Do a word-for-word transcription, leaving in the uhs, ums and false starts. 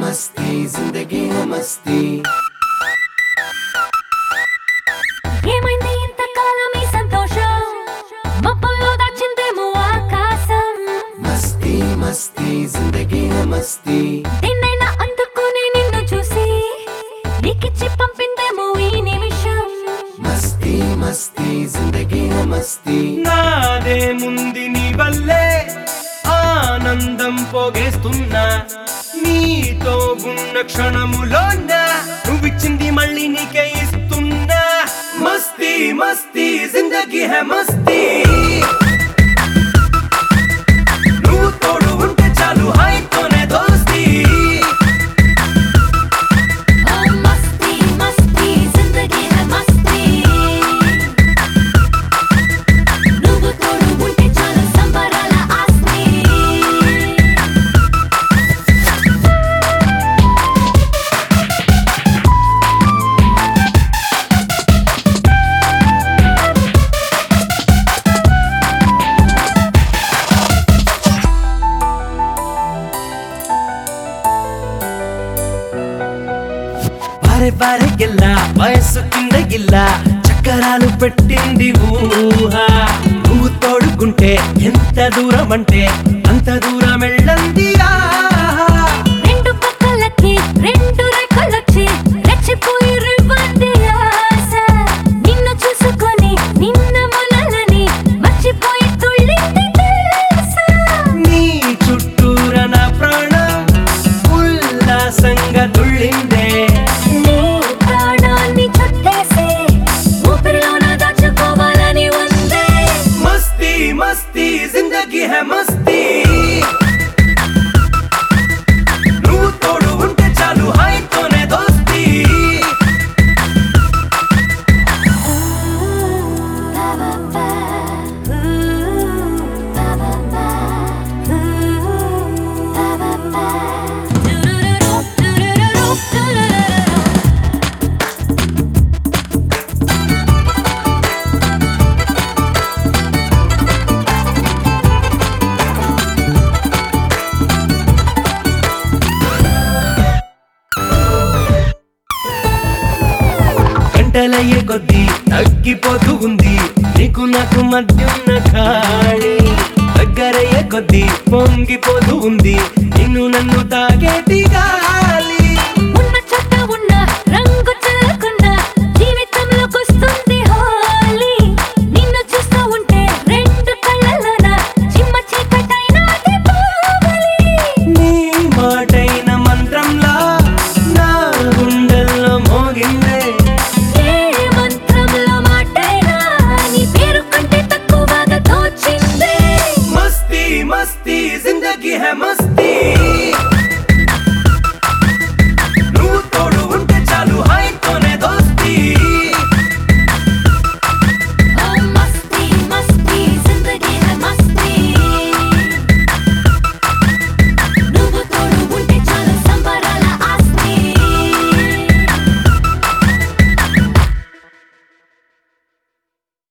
मस्ती जिंदगी है मस्ती ఏమైంది ఇంతకాలం ఈ సంతోషం మబ్బుల్లో దాచిందేమో ఆకాశం मस्ती मस्ती जिंदगी है मस्ती నిన్నైనా అందుకుని నిన్ను చూసి నీకిచ్చి పంపిందేమో ఈ నిమిషం मस्ती मस्ती जिंदगी है मस्ती నాదే ముంది నీ వల్లే ఆనందం పోగేస్తున్నా నీతో ఉన్న క్షణములోన నువ్విచ్చింది మళ్ళీ నీకే ఇస్తున్నా మస్తీ మస్తీ జిందగీ హై మస్తీ నువ్వు తోడు ఉంటే చాలు హాయితోనే దోస్తీ ఓ మస్తీ మస్తీ జిందగీ హై మస్తీ నువ్వు తోడు ఉంటే చాలు సంబరాల ఆస్తి బారే బారే గిల్లా వయస్సు కింద గిల్లా చక్కరాలు పెట్టింది ఊహ నువ్వు తోడుకుంటే ఎంత దూరం అంటే అంత దూరం వెళ్ళంది రెండు పక్కలకి రెండు రెక్కలొచ్చి రెచ్చిపోయి రివ్వంది ఆశ నిన్ను చూసుకొని నిన్న మొనలని మర్చిపోయి తుళ్ళింది తెలుసా నీ చుట్టూర నా ప్రాణం ఉల్లాసంగా తుళ్ళిందే నీ ప్రాణాన్ని చుట్టేసే ఊపిరిలోన దాచుకోవాలని ఉందే మస్తీ మస్తీ జిందగీ హై మస్తీ నువ్వు తోడు ఉంటే చాలు హాయితోనే దోస్తీ గంటలయ్యే కొద్దీ తగ్గిపోతూ ఉంది నీకు నాకు మధ్యున్న ఖాళీ దగ్గరయ్యే కొద్దీ పొంగిపోతూ ఉంది నిన్ను నన్ను తాగేటిగా